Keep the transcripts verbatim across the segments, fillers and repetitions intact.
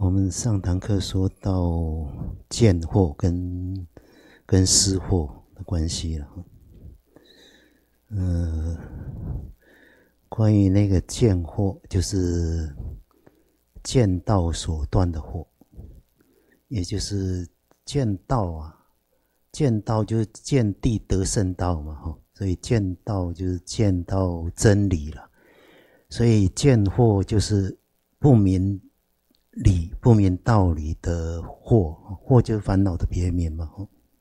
我们上堂课说到见惑跟跟思惑的关系了。呃，关于那个见惑，就是见道所断的惑，也就是见道啊，见道就是见地得圣道嘛，哈，所以见道就是见到真理了。所以见惑就是不明理、不明道理的惑，惑就是烦恼的别名嘛。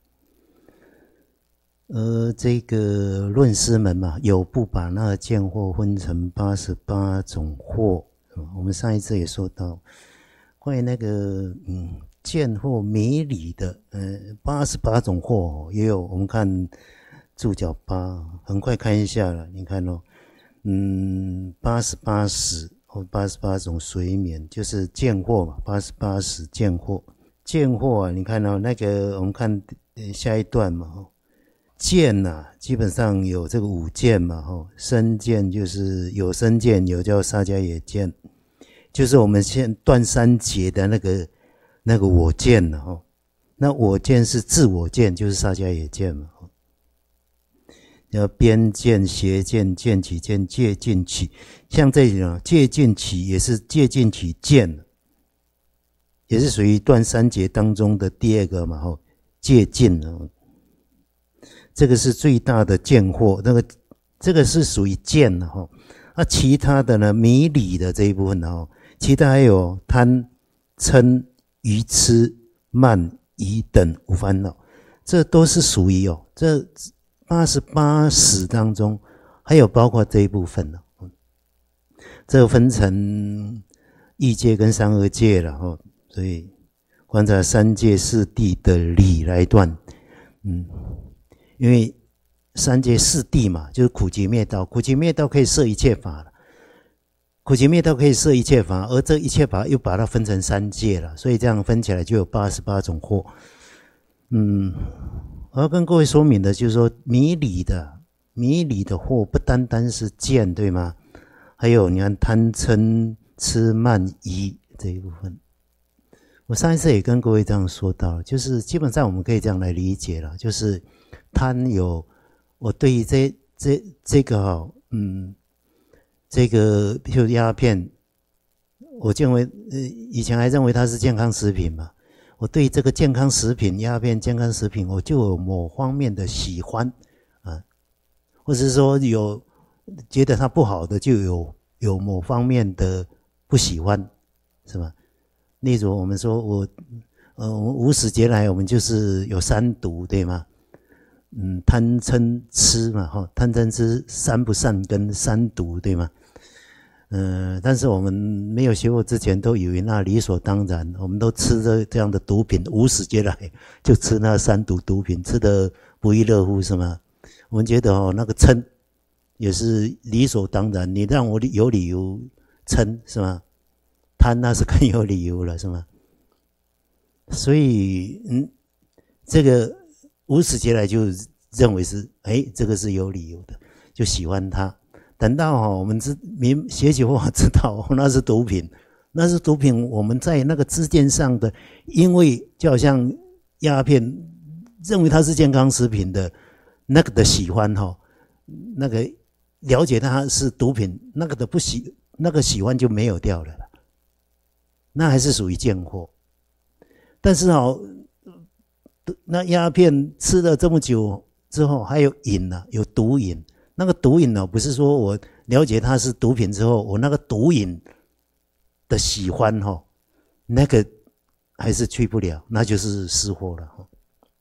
而这个论师们嘛，有不把那个见惑分成八十八种惑。我们上一次也说到，关于那个嗯见惑迷理的，呃八十八种惑也有。我们看注脚八，很快看一下了。你看哦，嗯，八十八识或八十八种随眠，就是见惑嘛，八十八识见惑，见惑啊，你看到、哦、那个，我们看下一段嘛，见啊，基本上有这个五见嘛，吼，身见就是有身见，有叫萨迦耶见，就是我们现断三结的那个那个我见了吼，那我见是自我见，就是萨迦耶见嘛。要边见、邪见、见起见、戒禁起，像这种戒禁起也是戒禁起见，也是属于断三结当中的第二个嘛，吼，戒禁哦，这个是最大的见惑，那个这个是属于见的哈。那、啊、其他的呢，迷理的这一部分哈，其他还有贪、嗔、愚痴、慢、疑等无烦恼，这都是属于哦这。八十八识当中还有包括这一部分了，这个分成异界跟三恶界了哈，所以观察三界四谛的理来断，嗯，因为三界四谛嘛，就是苦集灭道，苦集灭道可以摄一切法了，苦集灭道可以摄一切法，而这一切法又把它分成三界了，所以这样分起来就有八十八种惑，嗯。我要跟各位说明的就是说，迷理的迷理的惑不单单是见，对吗？还有你看贪嗔痴慢疑这一部分。我上一次也跟各位这样说到，就是基本上我们可以这样来理解了，就是贪有我对于这这这个哈，嗯，这个譬如鸦片，我认为呃以前还认为它是健康食品嘛。我对这个健康食品、鸦片健康食品，我就有某方面的喜欢啊，或者是说有觉得它不好的，就有有某方面的不喜欢，是吧？例如我们说我呃无始劫来，我们就是有三毒，对吗？嗯，贪嗔痴嘛，哈，贪嗔痴三不善根三毒，对吗？嗯，但是我们没有学过之前，都以为那理所当然，我们都吃着这样的毒品，无始劫来就吃那三毒毒品，吃得不亦乐乎，是吗？我们觉得哦，那个嗔也是理所当然，你让我有理由嗔，是吗？贪那是更有理由了，是吗？所以，嗯，这个无始劫来就认为是，哎，这个是有理由的，就喜欢它。等到哈，我们知明学习后知道那是毒品，那是毒品。我们在那个知见上的，因为就好像鸦片，认为它是健康食品的那个的喜欢哈，那个了解它是毒品，那个的不喜，那个喜欢就没有掉了，那还是属于见惑。但是哦，那鸦片吃了这么久之后，还有瘾啊，有毒瘾。那个毒瘾呢，不是说我了解它是毒品之后，我那个毒瘾的喜欢哈，那个还是去不了，那就是失惑了哈。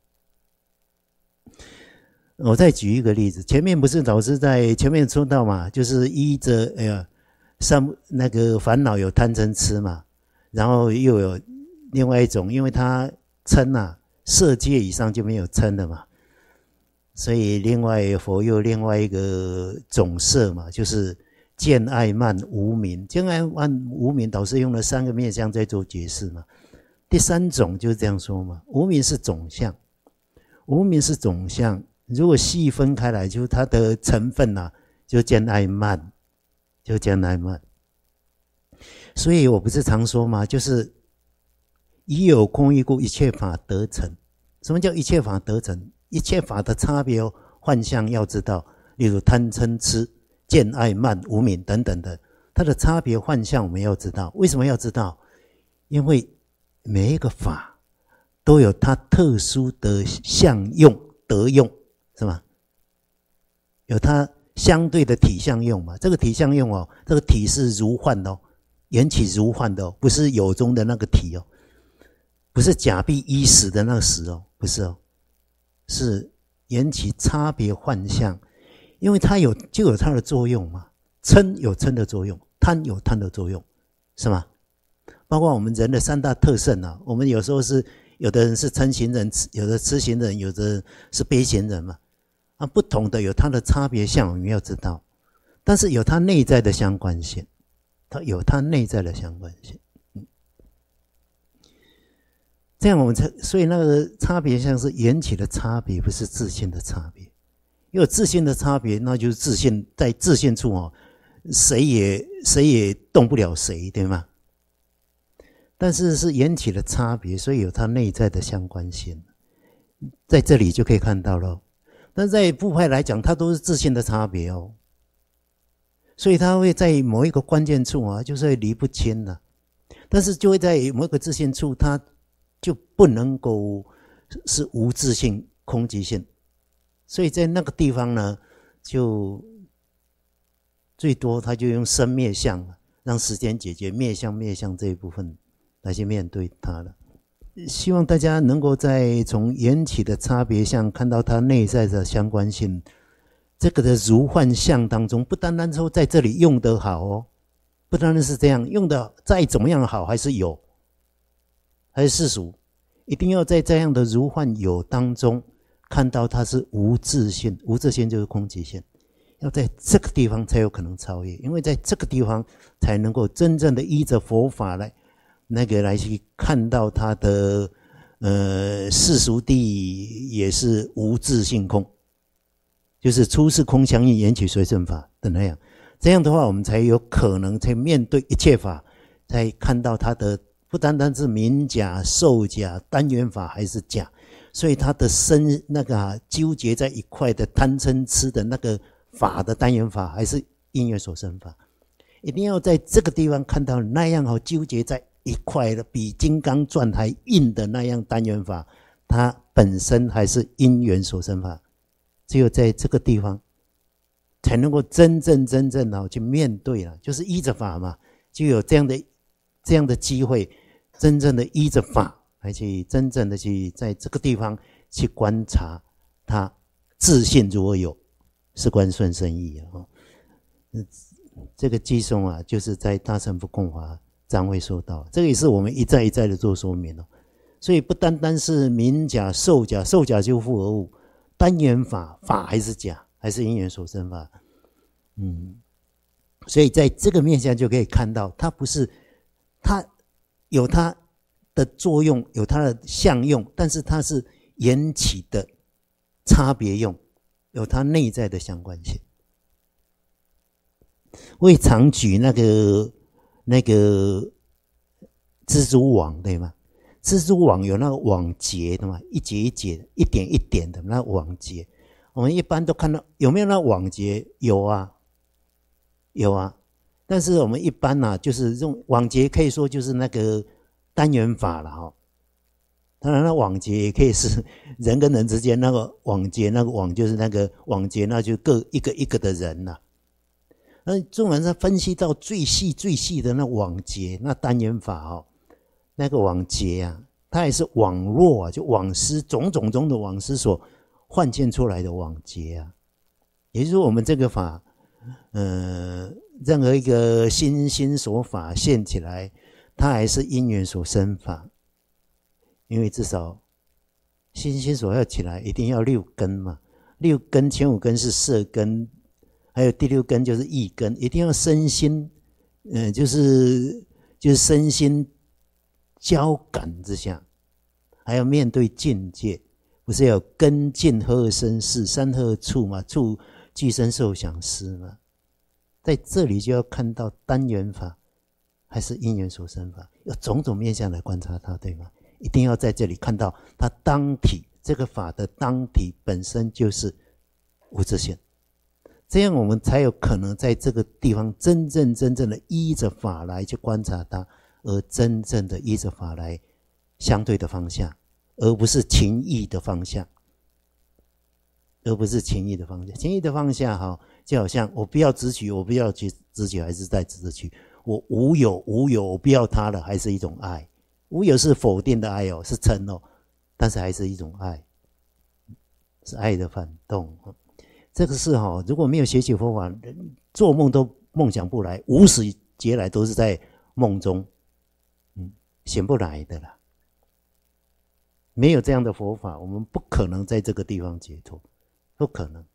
我再举一个例子，前面不是老师在前面说到嘛，就是依着哎呀，上那个烦恼有贪嗔痴嘛，然后又有另外一种，因为他嗔啊，色界以上就没有嗔了嘛。所以另外佛又另外一个种色嘛，就是见爱慢无明，见爱慢无明，导师用了三个面向在做解释嘛。第三种就是这样说嘛，无明是种相，无明是种相，如果细分开来，就是它的成分啊，就见爱慢，就见爱慢。所以我不是常说嘛，就是以有空义故，一切法得成。什么叫一切法得成？一切法的差别哦，幻象要知道，例如贪嗔痴、见爱慢、无明等等的，它的差别幻象我们要知道。为什么要知道？因为每一个法都有它特殊的相用得用，是吗？有它相对的体相用嘛？这个体相用哦，这个体是如幻的哦，缘起如幻的哦，不是有中的那个体哦，不是假币一时的那个时哦，不是哦，是缘起差别幻象，因为它有就有它的作用嘛，嗔有嗔的作用，贪有贪的作用，是吗？包括我们人的三大特性啊，我们有时候是有的人是嗔型人，有的痴型人，有的是悲型人嘛。啊，不同的有它的差别相，我们要知道，但是有它内在的相关性，它有它内在的相关性。嗯，这样我们才，所以那个差别相是缘起的差别，不是自性的差别。有自性的差别，那就是自性在自性处哦，谁也谁也动不了谁，对吗？但是是缘起的差别，所以有它内在的相关性，在这里就可以看到了。但在部派来讲，它都是自性的差别哦，所以它会在某一个关键处啊，就是会离不清了、啊。但是就会在某一个自性处，它就不能够是无自性、空寂性，所以在那个地方呢，就最多它就用生灭相，让时间解决灭相、灭相这一部分来去面对它了。希望大家能够在从缘起的差别相看到它内在的相关性，这个的如幻相当中，不单单说在这里用得好哦，不单单是这样，用的再怎么样好还是有，还是世俗，一定要在这样的如幻有当中看到它是无自性，无自性就是空寂性，要在这个地方才有可能超越，因为在这个地方才能够真正的依着佛法来那个来去看到它的呃世俗谛也是无自性空，就是出世空相应缘起随顺法的那样。这样的话，我们才有可能才面对一切法，才看到它的不单单是名假、受假、单元法还是假，所以它的身那个、啊、纠结在一块的贪嗔痴的那个法的单元法还是因缘所生法，一定要在这个地方看到那样好纠结在一块的比金刚钻还硬的那样单元法，它本身还是因缘所生法，只有在这个地方才能够真正真正的去面对了，就是依着法嘛，就有这样的这样的机会，真正的依着法来去真正的去在这个地方去观察它自性如何有，是观顺生义啊。这个寄送啊，就是在大乘不共法章会说到，这个也是我们一再一再的做说明哦。所以不单单是名假、受假，受假就复合物，单元法法还是假，还是因缘所生法。嗯，所以在这个面向就可以看到，它不是它有它的作用，有它的相用，但是它是缘起的差别用，有它内在的相关性。我也常举那个那个蜘蛛网，对吗？蜘蛛网有那个网结的嘛，一节一节、一点一点的那网结，我们一般都看到有没有那网结？有啊，有啊。但是我们一般啊，就是用网结可以说就是那个单元法了哈、哦。当然，那网结也可以是人跟人之间那个网结，那个网就是那个网结，那就各一个一个的人呐、啊。那纵然是分析到最细最细的那网结，那单元法哦，那个网结啊，它也是网络啊，就网丝种种中的网丝所幻现出来的网结啊。也就是说，我们这个法，呃，任何一个心心所法现起来，它还是因缘所生法，因为至少心心所要起来，一定要六根嘛，六根前五根是色根。还有第六根就是意根，一定要身心，嗯、呃，就是就是身心交感之下，还要面对境界，不是要根境合身是三合处嘛，处具身受想思嘛，在这里就要看到单元法还是因缘所生法，有种种面向来观察它，对吗？ 一定要在这里看到它当体，这个法的当体本身就是无自性，这样我们才有可能在这个地方真正真正的依着法来去观察它，而真正的依着法来相对的方向，而不是情义的方向，而不是情义的方向。情义的方向哈，就好像我不要执取，我不要去执取，还是在执取。我无有无有，我不要它了，还是一种爱。无有是否定的爱哦，是嗔哦，但是还是一种爱，是爱的反动。这个是哈，如果没有学习佛法，做梦都梦想不来，无始劫来都是在梦中，嗯，醒不来的啦。没有这样的佛法，我们不可能在这个地方解脱，不可能。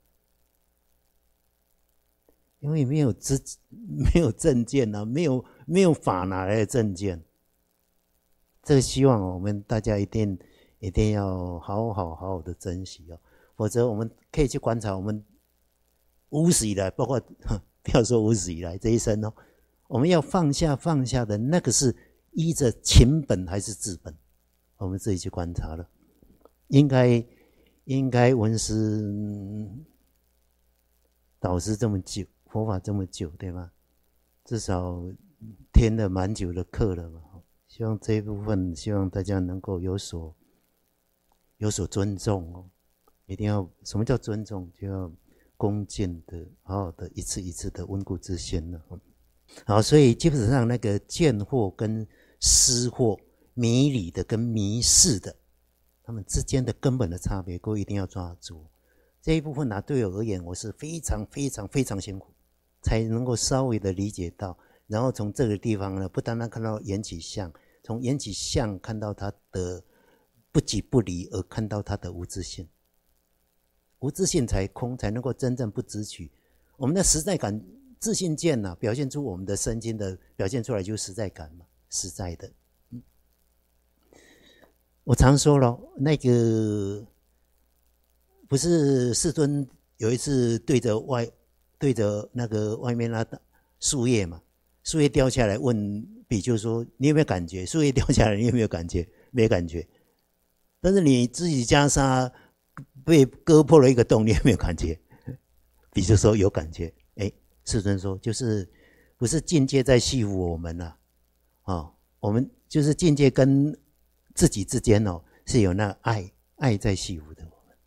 因为没有知，没有正见啊，没有没有法哪来的正见？这个希望我们大家一定一定要好好好好的珍惜哦，否则我们可以去观察我们无始以来，包括不要说无始以来这一生哦，我们要放下放下的那个是依着情本还是智本？我们自己去观察了，应该应该闻思导师这么久。佛法这么久，对吗？至少听了蛮久的课了嘛。希望这一部分，希望大家能够有所有所尊重哦。一定要什么叫尊重？就要恭敬的、好好的一次一次的温故知新了。好，所以基本上那个见惑跟思惑、迷理的跟迷事的，他们之间的根本的差别，各位一定要抓住。这一部分呢，对我而言，我是非常非常非常辛苦。才能够稍微的理解到，然后从这个地方呢，不单单看到缘起相，从缘起相看到它的不即不离，而看到它的无自性。无自性才空，才能够真正不执取。我们的实在感、自信见啊，表现出我们的身心的表现出来就是实在感嘛，实在的。嗯、我常说了，那个不是世尊有一次对着外。对着那个外面那树叶嘛，树叶掉下来，问比丘说：“你有没有感觉？树叶掉下来，你有没有感觉？没感觉。但是你自己袈裟被割破了一个洞，你有没有感觉？”比丘说：“有感觉。”哎，世尊说：“就是不是境界在系缚我们了、啊，哦，我们就是境界跟自己之间哦，是有那爱爱在系缚的我们，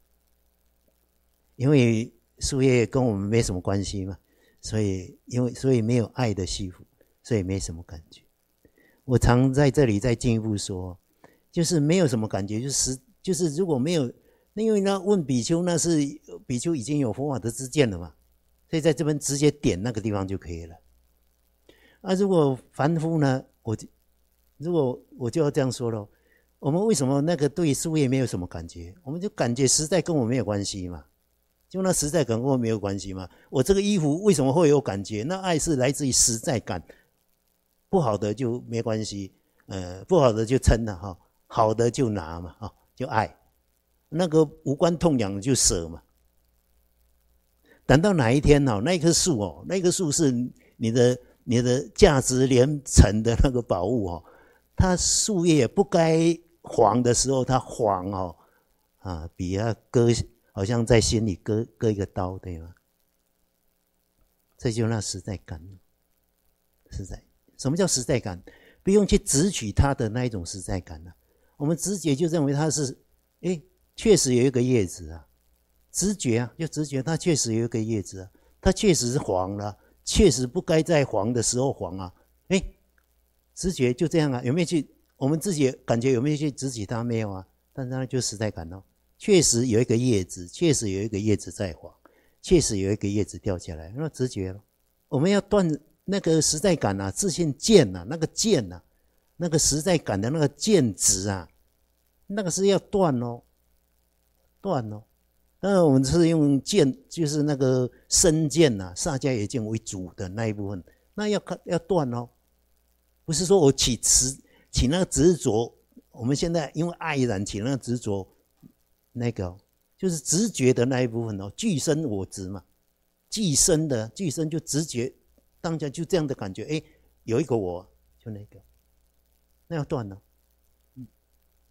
因为。”树叶跟我们没什么关系嘛，所以因为所以没有爱的系缚，所以没什么感觉。我常在这里再进一步说，就是没有什么感觉，就是就是如果没有，因为呢问比丘，那是比丘已经有佛法的知见了嘛，所以在这边直接点那个地方就可以了。啊，如果凡夫呢，我如果我就要这样说了，我们为什么那个对树叶没有什么感觉？我们就感觉实在跟我没有关系嘛。就那实在感跟我没有关系吗？我这个衣服为什么会有感觉？那爱是来自于实在感，不好的就没关系，呃，不好的就嗔了哈，好的就拿嘛，哈，就爱，那个无关痛痒就舍嘛。等到哪一天哦，那棵树哦，那棵树是你的你的价值连城的那个宝物哦，它树叶不该黄的时候，它黄哦，啊，比它割。好像在心里割割一个刀，对吗？这就那实在感，实在。什么叫实在感？不用去执取它的那一种实在感啊。我们直觉就认为它是，哎，确实有一个叶子啊，直觉啊，就直觉它确实有一个叶子啊，它确实是黄了，确实不该在黄的时候黄啊，哎，直觉就这样啊，有没有去？我们自己感觉有没有去执取它？没有啊，但是那就实在感哦。确实有一个叶子，确实有一个叶子在黄，确实有一个叶子掉下来，那直觉了。我们要断那个实在感啊，自信见啊，那个见啊，那个实在感的那个见值啊，那个是要断哦，断哦。当然我们是用见，就是那个身见呐、啊，萨迦耶见为主的那一部分，那要看要断哦，不是说我起执起那个执着，我们现在因为爱染起那个执着。那个就是直觉的那一部分哦，具身我执嘛，具身的具身就直觉，当下就这样的感觉，哎，有一个我，就那个，那要断了，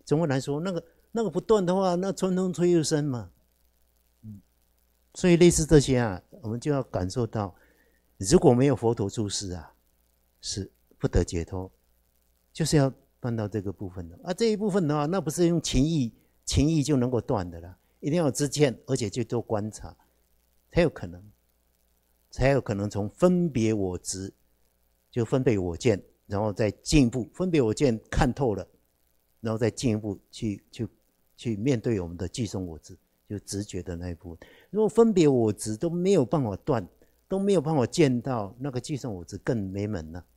总的来说，那个那个不断的话，那春风吹又生嘛。所以类似这些啊，我们就要感受到，如果没有佛陀注释啊，是不得解脱，就是要断到这个部分的啊。这一部分的话，那不是用情意情意就能够断的啦，一定要有知见，而且去做观察，才有可能，才有可能从分别我执，就分别我见，然后再进一步分别我见看透了，然后再进一步去去去面对我们的具生我执，就直觉的那一部分。如果分别我执都没有办法断，都没有办法见到，那个具生我执更没门了。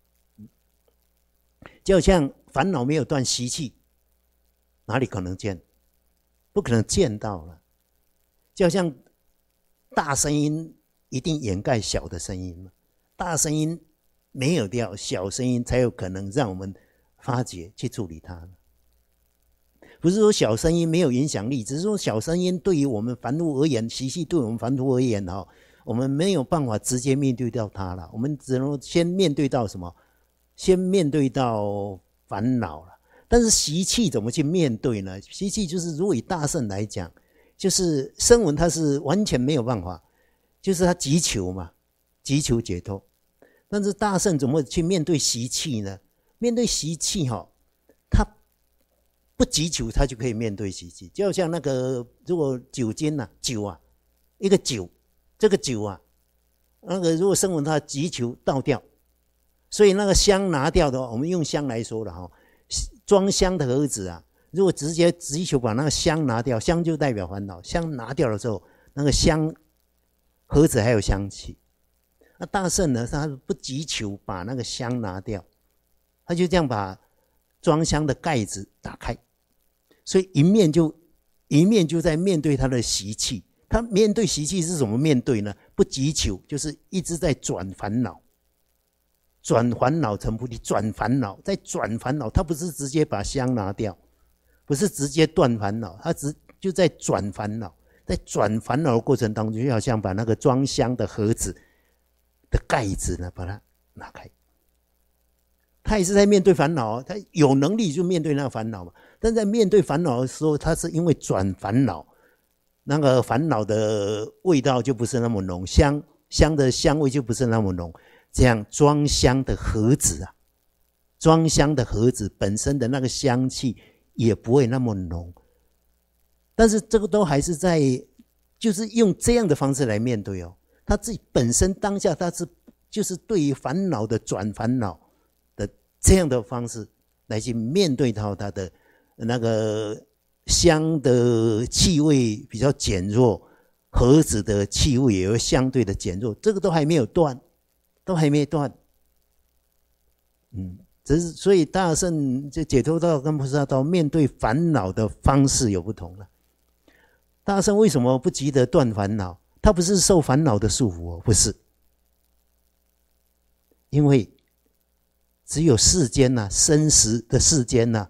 就好像烦恼没有断习气，哪里可能见？不可能见到了。就好像大声音一定掩盖小的声音嘛，大声音没有掉，小声音才有可能让我们发觉去处理它。不是说小声音没有影响力，只是说小声音对于我们凡夫而言，习气对我们凡夫而言，我们没有办法直接面对到它了，我们只能先面对到什么？先面对到烦恼了。但是习气怎么去面对呢？习气就是如果以大圣来讲，就是声闻他是完全没有办法，就是他急求嘛，急求解脱。但是大圣怎么去面对习气呢？面对习气哈，他不急求，他就可以面对习气。就好像那个如果酒精啊，酒啊，一个酒，这个酒啊，那个如果声闻他急求倒掉，所以那个香拿掉的话，我们用香来说了哈，装香的盒子啊，如果直接急求把那个香拿掉，香就代表烦恼，香拿掉的时候，那个香盒子还有香气。那大圣呢，他不急求把那个香拿掉，他就这样把装香的盖子打开，所以一面就一面就在面对他的习气。他面对习气是怎么面对呢？不急求，就是一直在转烦恼，转烦恼成菩提，转烦恼再转烦恼。他不是直接把香拿掉，不是直接断烦恼，他只就在转烦恼，在转烦恼的过程当中，就好像把那个装香的盒子的盖子呢，把它拿开。他也是在面对烦恼，他有能力就面对那个烦恼嘛。但在面对烦恼的时候，他是因为转烦恼，那个烦恼的味道就不是那么浓，香香的香味就不是那么浓。这样装香的盒子啊，装香的盒子本身的那个香气也不会那么浓。但是这个都还是在，就是用这样的方式来面对哦。他自己本身当下他是就是对于烦恼的转烦恼的这样的方式来去面对到他的那个香的气味比较减弱，盒子的气味也会相对的减弱，这个都还没有断，都还没断。嗯，只是所以大圣就解脱道跟菩萨道面对烦恼的方式有不同了。大圣为什么不急得断烦恼？他不是受烦恼的束缚哦，不是，因为只有世间呐、啊，生死的世间呐、啊，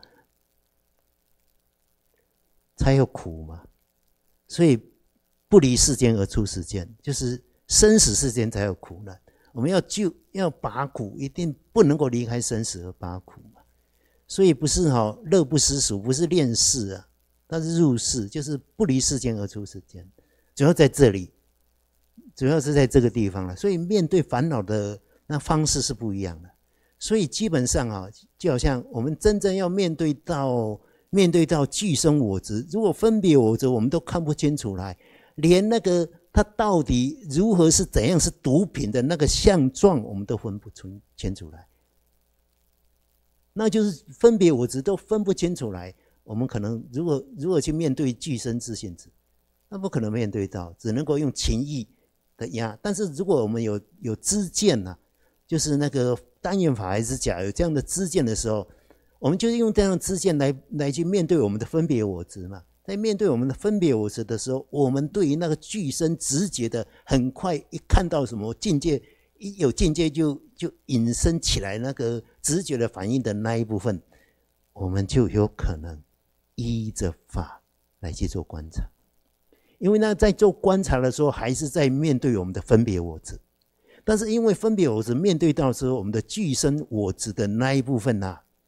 才有苦嘛，所以不离世间而出世间，就是生死世间才有苦难。我们要救要拔苦，一定不能够离开生死而拔苦嘛。所以不是哈、哦、乐不思蜀，不是恋世啊，它是入世，就是不离世间而出世间，主要在这里，主要是在这个地方了。所以面对烦恼的那方式是不一样的。所以基本上啊，就好像我们真正要面对到面对到具生我执，如果分别我执我们都看不清楚来，连那个它到底如何是怎样是毒品的那个相状我们都分不清楚来，那就是分别我执都分不清楚来，我们可能如果如果去面对具生自性执，那不可能面对到，只能够用情意的压。但是如果我们有有知见啊，就是那个单元法还是假有这样的知见的时候，我们就是用这样的知见来来去面对我们的分别我执嘛。在面对我们的分别我执的时候，我们对于那个具身直觉的，很快一看到什么境界，一有境界就就引申起来那个直觉的反应的那一部分，我们就有可能依着法来去做观察。因为那在做观察的时候，还是在面对我们的分别我执，但是因为分别我执面对到的时候，我们的具身我执的那一部分啊，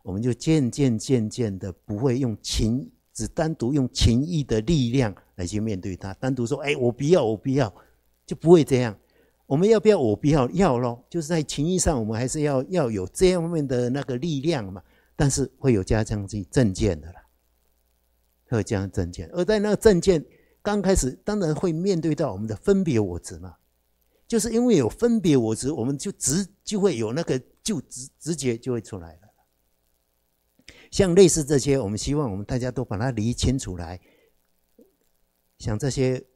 我们就渐渐渐渐的不会用情，只单独用情意的力量来去面对它，单独说，哎，我不要，我不要，就不会这样。我们要不要？我不要，要咯，就是在情意上，我们还是要要有这方面的那个力量嘛。但是会有加上去正见的啦，会有加上正见，而在那个正见刚开始，当然会面对到我们的分别我执嘛。就是因为有分别我执，我们就直就会有那个就直直觉就会出来了。像类似这些，我们希望我们大家都把它理清楚来。像这些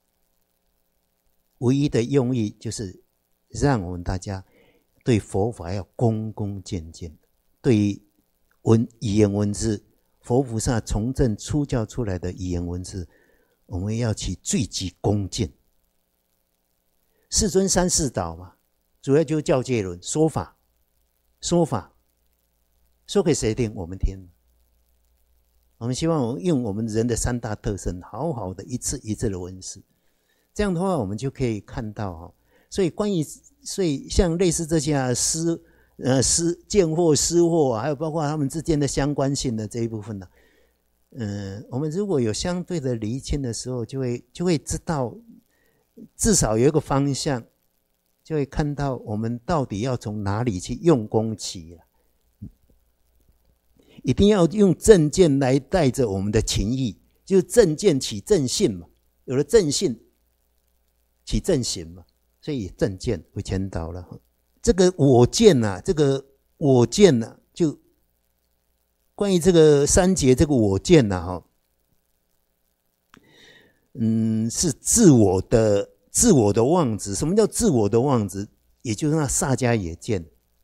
唯一的用意，就是让我们大家对佛法要恭恭敬敬，对于文语言文字，佛菩萨从正出教出来的语言文字，我们要起最极恭敬。世尊三世导嘛，主要就是教戒论，说法，说法，说给谁听？我们听。我们希望我们用我们人的三大特征，好好的一次一次的闻思，这样的话，我们就可以看到哈。所以关于，所以像类似这些啊，私呃私见货、私货啊，还有包括他们之间的相关性的这一部分呢、啊，嗯、呃，我们如果有相对的厘清的时候，就会就会知道。至少有一个方向，就会看到我们到底要从哪里去用功起了。一定要用正见来带着我们的情意，就是正见起正信嘛，有了正信起正行嘛，所以正见为前导了。这个我见啊，这个我见啊，就关于这个三节这个我见啊，哈。嗯，是自我的自我的妄执。什么叫自我的妄执？也就是那萨迦耶见。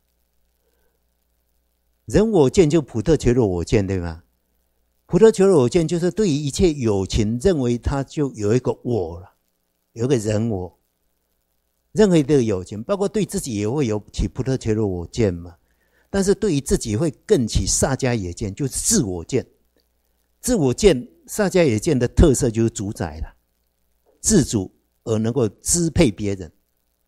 人我见就普特伽罗我见，对吗？普特伽罗我见就是对于一切有情，认为它就有一个我了，有一个人我。任何一个有情，包括对自己也会有起普特伽罗我见嘛。但是对于自己会更起萨迦耶见，就是自我见。自我见。萨迦耶见的特色就是主宰了，自主而能够支配别人。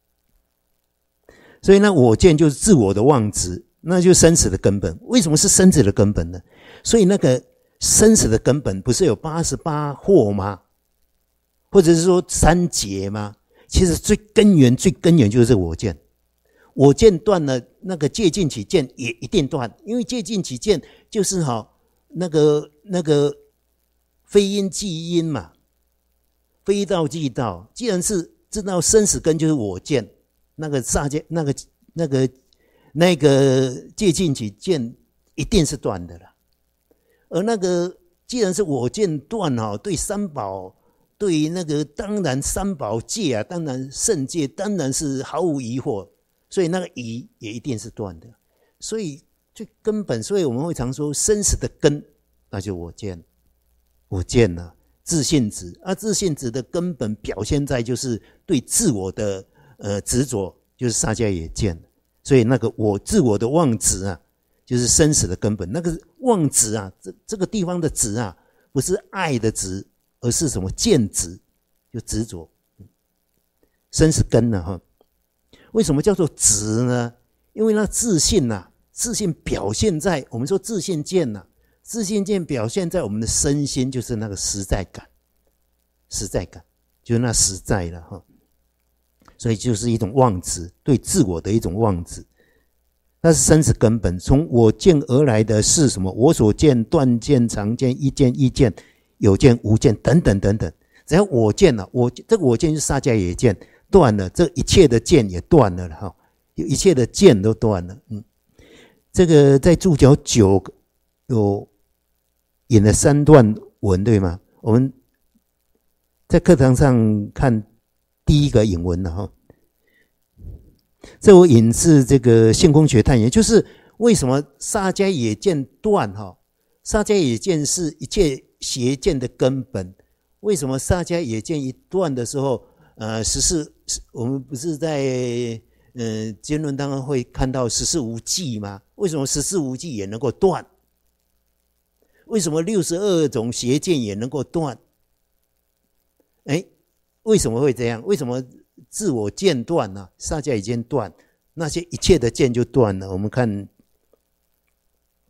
所以呢，我见就是自我的妄执，那就是生死的根本。为什么是生死的根本呢？所以那个生死的根本不是有八十八惑吗？或者是说三劫吗？其实最根源、最根源就是这个我见。我见断了，那个戒禁起见也一定断，因为戒禁起见就是好那个那个。非因即因嘛，非道即道。既然是知道生死根就是我见，那个萨迦那个那个那个戒禁起见一定是断的了。而那个既然是我见断哈，对三宝，对于那个当然三宝戒啊，当然圣戒当然是毫无疑惑，所以那个疑也一定是断的。所以最根本，所以我们会常说生死的根，那就我见。我见了自信执啊，自信执的根本表现在就是对自我的呃执着，就是萨迦耶见。所以那个我自我的妄执啊，就是生死的根本。那个妄执啊，这这个地方的执啊，不是爱的执，而是什么见执，就执着，生死根呢、啊、哈。为什么叫做执呢？因为那自信啊，自信表现在我们说自信见呐、啊。自信见表现在我们的身心，就是那个实在感，实在感就是那实在了哈。所以就是一种妄执，对自我的一种妄执，那是生死根本。从我见而来的是什么？我所见、断见、常见、一见、意见、有见、无见等等等等。只要我见了，我这个我见就是萨迦耶见断了，这一切的见也断了哈，一切的见都断了。嗯，这个在注脚九有。引了三段文，对吗？我们在课堂上看第一个引文了哈。这我引自这个性空学探研，就是为什么萨迦耶见断哈？萨迦耶见是一切邪见的根本。为什么萨迦耶见一断的时候，呃，十四我们不是在呃经论当中会看到十四无记吗？为什么十四无记也能够断？为什么六十二种邪见也能够断？哎，为什么会这样？为什么自我见断呢、啊？萨迦耶见断，那些一切的见就断了。我们看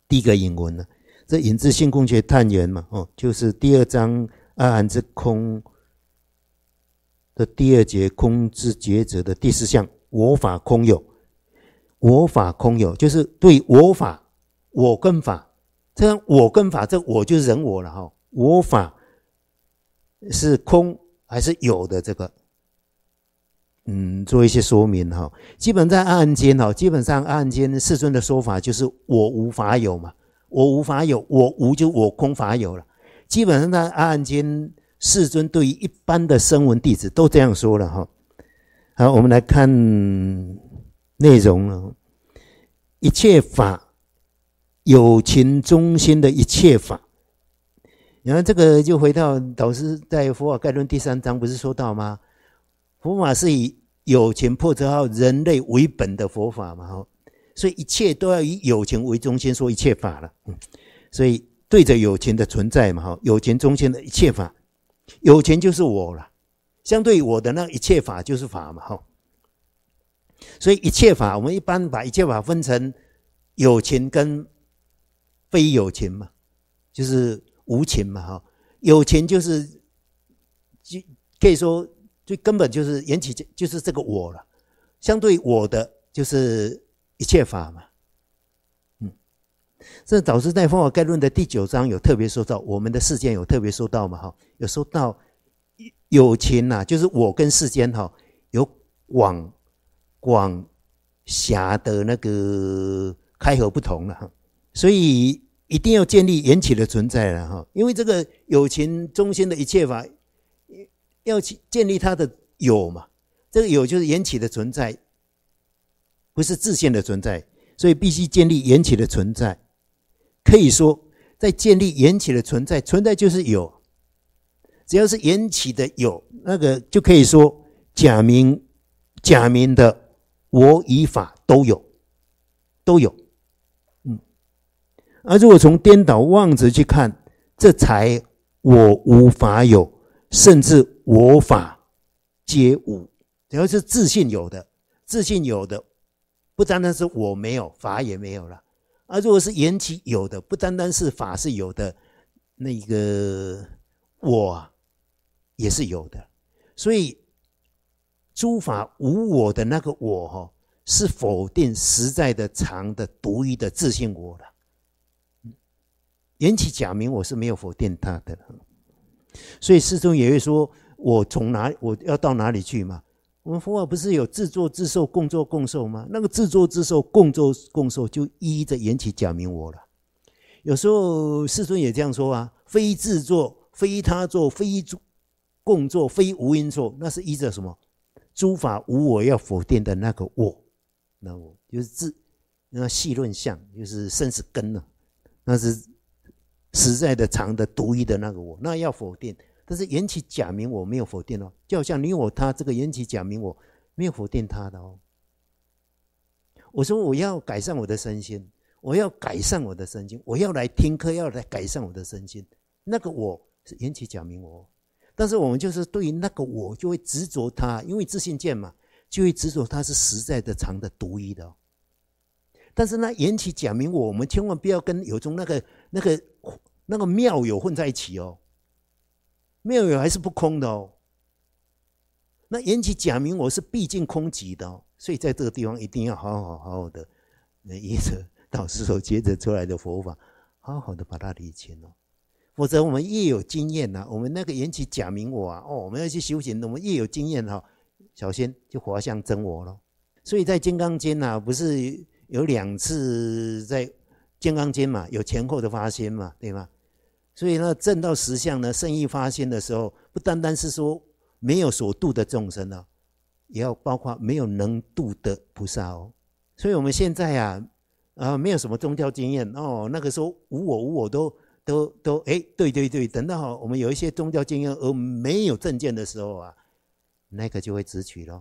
第一个引文呢，这引自性空学探源嘛，哦，就是第二章阿含之空的第二节空之抉择的第四项，我法空有。我法空有，就是对我法，我跟法，这样我跟法，这我就是人我了哈。我法是空还是有的？这个，嗯，做一些说明哈。基本在阿含经哈，基本上阿含经世尊的说法就是我无法有嘛，我无法有，我无就我空法有了。基本上在阿含经世尊对于一般的声闻弟子都这样说了哈。好，我们来看内容了。一切法，有情中心的一切法。然后这个就回到导师在《佛法概论》第三章不是说到吗？佛法是以有情破折号人类为本的佛法嘛，所以一切都要以有情为中心说一切法了。所以对着有情的存在嘛，有情中心的一切法，有情就是我了，相对于我的那一切法就是法嘛。所以一切法，我们一般把一切法分成有情跟非有情嘛，就是无情嘛哈。有情就是就可以说最根本就是缘起，就是这个我了。相对我的就是一切法嘛。嗯，这导师在《佛法概论》的第九章有特别说到，我们的世间有特别说到嘛哈，有说到有情啊，就是我跟世间哈有广。广狭的那个开合不同了，所以一定要建立缘起的存在了哈。因为这个有情中心的一切法，要建立它的有嘛，这个有就是缘起的存在，不是自性的存在，所以必须建立缘起的存在。可以说，在建立缘起的存在，存在就是有，只要是缘起的有，那个就可以说假名假名的。我与法都有，都有，嗯，而如果从颠倒妄执去看，这才我无法有，甚至我法皆无。只要是自信有的，自信有的，不单单是我没有，法也没有了。而如果是缘起有的，不单单是法是有的，那个我也是有的，所以。诸法无我的那个我哈，是否定实在的常的独一的自性我了。缘起假名我是没有否定它的，所以世尊也会说，我从哪我要到哪里去嘛？我们佛法不是有自作自受、共作共受吗？那个自作自受、共作共受，就依着缘起假名我了。有时候世尊也这样说啊，非自作，非他作，非共作，非无因作，那是依着什么？诸法无我要否定的那个我，那我就是自，那细论相就是生死根了，那是实在的常的独一的那个我，那要否定。但是缘起假名我没有否定哦，就好像你我他这个缘起假名我没有否定他的哦。我说我要改善我的身心，我要改善我的身心，我要来听课，要来改善我的身心，那个我是缘起假名我。但是我们就是对于那个我就会执着它，因为自性见嘛，就会执着它是实在的常的独一的哦。但是呢，缘起假名我，我们千万不要跟有中那个那个那个妙有混在一起哦。妙有还是不空的哦。那缘起假名我是毕竟空寂的哦，所以在这个地方一定要好好好好的依着导师所接着出来的佛法，好好的把它理清哦。否则我们越有经验啊，我们那个缘起假名我啊，哦，我们要去修行，我们越有经验哈，小心就滑向真我了。所以在《金刚经》啊，不是有两次在《金刚经》嘛，有前后的发心嘛，对吗？所以呢，证到实相呢，圣意发心的时候，不单单是说没有所度的众生啊，也要包括没有能度的菩萨哦。所以我们现在啊，啊，没有什么宗教经验哦，那个时候无我无我都。都都哎，对对对，等到我们有一些宗教经验而没有正见的时候啊，那个就会直取咯。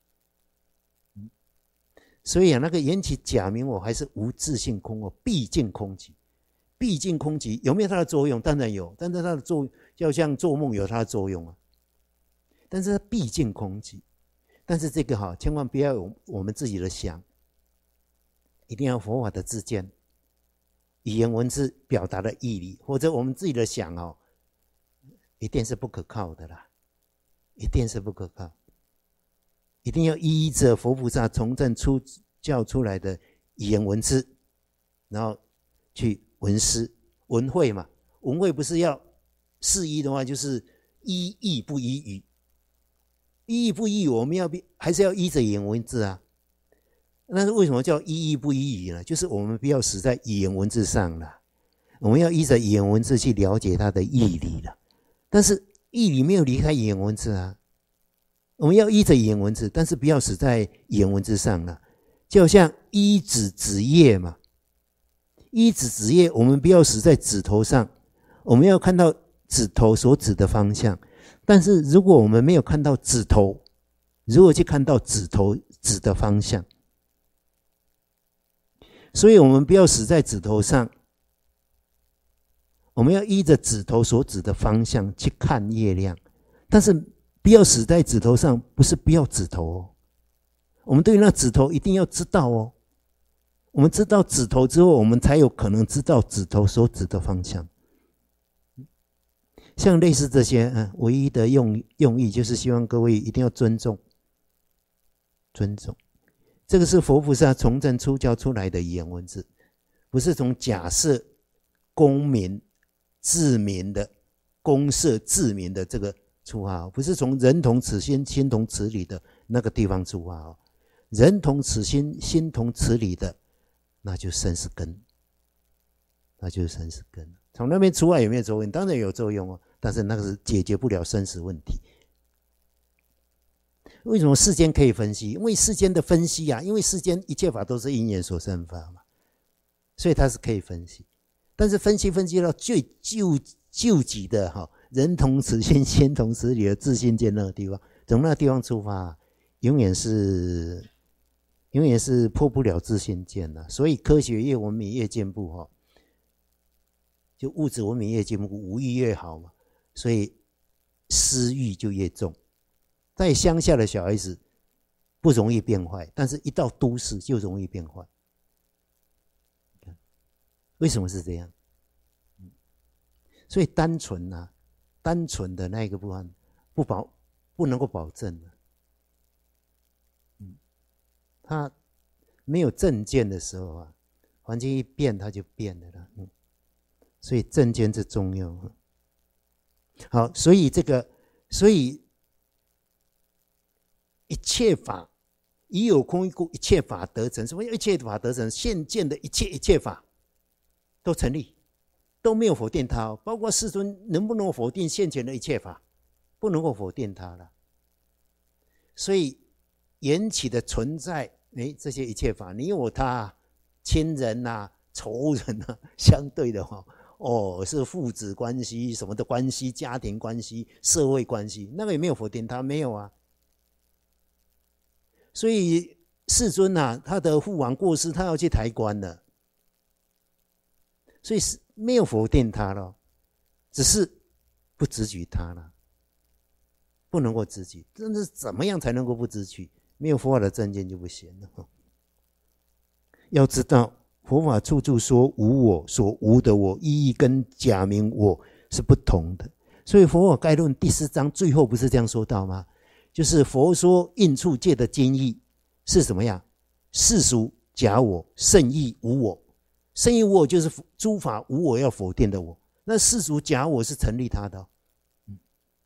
所以啊，那个缘起假名我还是无自性空我，毕竟空寂，毕竟空寂有没有它的作用？当然有，但是它的作用就像做梦有它的作用啊。但是它毕竟空寂，但是这个哈，千万不要有我们自己的想，一定要佛法的自见。 语言文字表达的义理，或者我们自己的想哦，一定是不可靠的啦，一定是不可靠，一定要依着佛菩萨从正出教出来的语言文字，然后去文思文会嘛，文会不是要释义的话，就是依义不依语，依义不依语，我们要还是要依着语言文字啊。那是为什么叫依义不依语呢？就是我们不要死在语言文字上了，我们要依着语言文字去了解它的义理了。但是义理没有离开语言文字啊，我们要依着语言文字，但是不要死在语言文字上了。就好像依指指业嘛，依指指业，我们不要死在指头上，我们要看到指头所指的方向。但是如果我们没有看到指头，如何去看到指头指的方向？所以我们不要死在指头上，我们要依着指头所指的方向去看月亮。但是不要死在指头上，不是不要指头哦，我们对那指头一定要知道哦。我们知道指头之后，我们才有可能知道指头所指的方向。像类似这些，嗯，唯一的用用意就是希望各位一定要尊重，尊重。这个是佛菩萨从正出教出来的语言文字，不是从假设公民自民的公设自民的这个出发，不是从人同此心心同此理的那个地方出发哦。人同此心心同此理的，那就生死根，那就是生死根。从那边出来有没有作用？当然有作用哦，但是那个是解决不了生死问题。为什么世间可以分析？因为世间的分析啊，因为世间一切法都是因缘所生法嘛，所以它是可以分析。但是分析分析到最究究极的哈，人同此心，心同此理的自性见那个地方，从那个地方出发，永远是永远是破不了自性见的。所以科学越文明越进步哈，就物质文明越进步，无欲越好嘛，所以私欲就越重。在乡下的小孩子不容易变坏，但是一到都市就容易变坏。为什么是这样？所以单纯啊，单纯的那个部分不保不能够保证的。嗯，他没有正见的时候啊，环境一变他就变了啦。嗯，所以正见是重要。好，所以这个，所以。一切法以有空一故，一切法得成。什么叫一切法得成？现见的一切一切法都成立，都没有否定它哦。包括世尊能不能否定现前的一切法？不能够否定它了。所以缘起的存在，哎，这些一切法，你我他、亲人啊、仇人啊，相对的哈、哦，哦，是父子关系、什么的关系、家庭关系、社会关系，那个也没有否定它，没有啊。所以世尊啊，他的父王过世，他要去抬棺了，所以是没有否定他了，只是不执取他了，不能够执取。但是怎么样才能够不执取？没有佛法的正见就不行了。要知道，佛法处处说无我，所无的我，意义跟假名我是不同的。所以佛法概论第四章最后不是这样说到吗？就是佛说应处界的经义是什么样？世俗假我，圣义无我。圣义无我就是诸法无我要否定的我，那世俗假我是成立它的、哦嗯、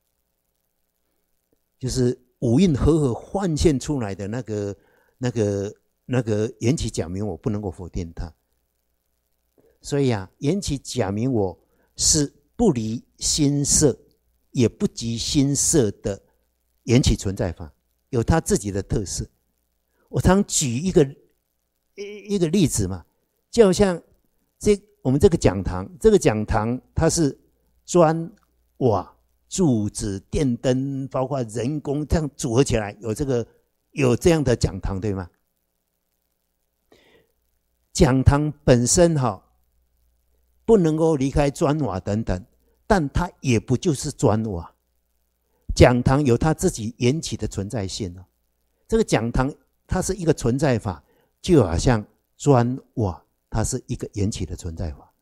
就是五蕴和合幻现出来的那个那个那个缘起假名我不能够否定它。所以啊，缘起假名我是不离心色也不及心色的缘起存在法，有它自己的特色。我常举一个一个例子嘛，就好像这我们这个讲堂，这个讲堂它是砖瓦柱子电灯包括人工这样组合起来，有这个有这样的讲堂，对吗？讲堂本身哈不能够离开砖瓦等等，但它也不就是砖瓦。讲堂有它自己缘起的存在性哦。这个讲堂它是一个存在法，就好像砖瓦它是一个缘起的存在法。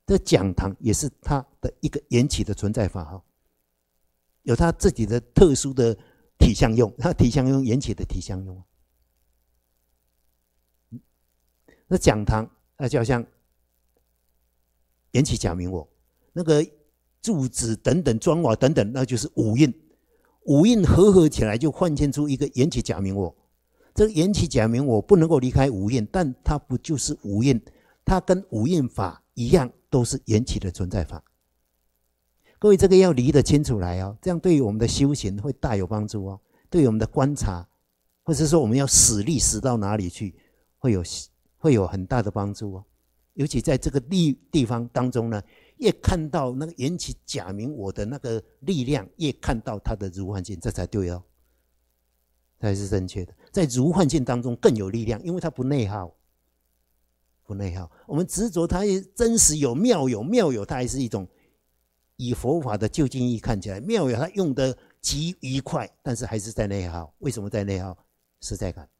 这讲堂也是它的一个缘起的存在法哈，有它自己的特殊的体相用，它体相用缘起的体相用。那讲堂那就好像缘起假名我，那个柱子等等砖瓦等等，那就是五蕴，五蕴合合起来就幻现出一个缘起假名我。这个缘起假名我不能够离开五蕴，但它不就是五蕴？它跟五蕴法一样，都是缘起的存在法。各位，这个要理得清楚来哦，这样对于我们的修行会大有帮助哦。对于我们的观察，或者说我们要使力使到哪里去，会有会有很大的帮助哦。尤其在这个地地方当中呢，越看到那个缘起假名我的那个力量，越看到它的如幻境，这才对哦，才是正确的。在如幻境当中更有力量，因为它不内耗，不内耗。我们执着它真实有妙有，妙有它还是一种以佛法的究竟义看起来，妙有它用的极愉快，但是还是在内耗。为什么在内耗？实在感。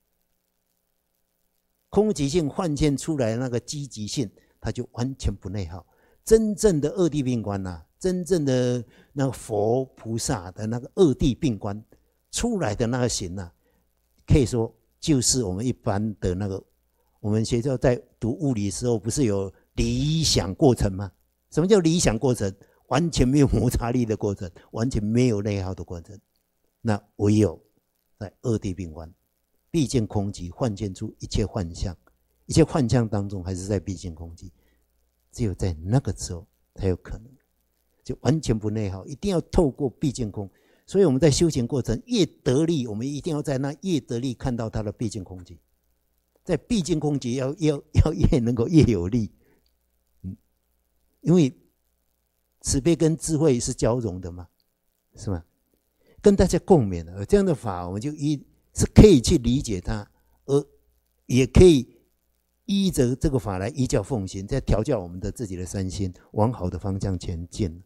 空寂性幻现出来的那个积极性，它就完全不内耗。真正的二谛并观啊，真正的那个佛菩萨的那个二谛并观出来的那个行啊，可以说就是我们一般的那个，我们学校在读物理的时候不是有理想过程吗？什么叫理想过程？完全没有摩擦力的过程，完全没有内耗的过程。那唯有在二谛并观，毕竟空寂幻现出一切幻象，一切幻象当中还是在毕竟空寂，只有在那个时候才有可能，就完全不内耗，一定要透过毕竟空。所以我们在修行过程越得力，我们一定要在那越得力看到它的毕竟空寂，在毕竟空寂要要要越能够越有力，嗯，因为慈悲跟智慧是交融的嘛，是吗？跟大家共勉的这样的法，我们就一是可以去理解它，而也可以依着这个法来依教奉行，再调教我们的自己的身心，往好的方向前进。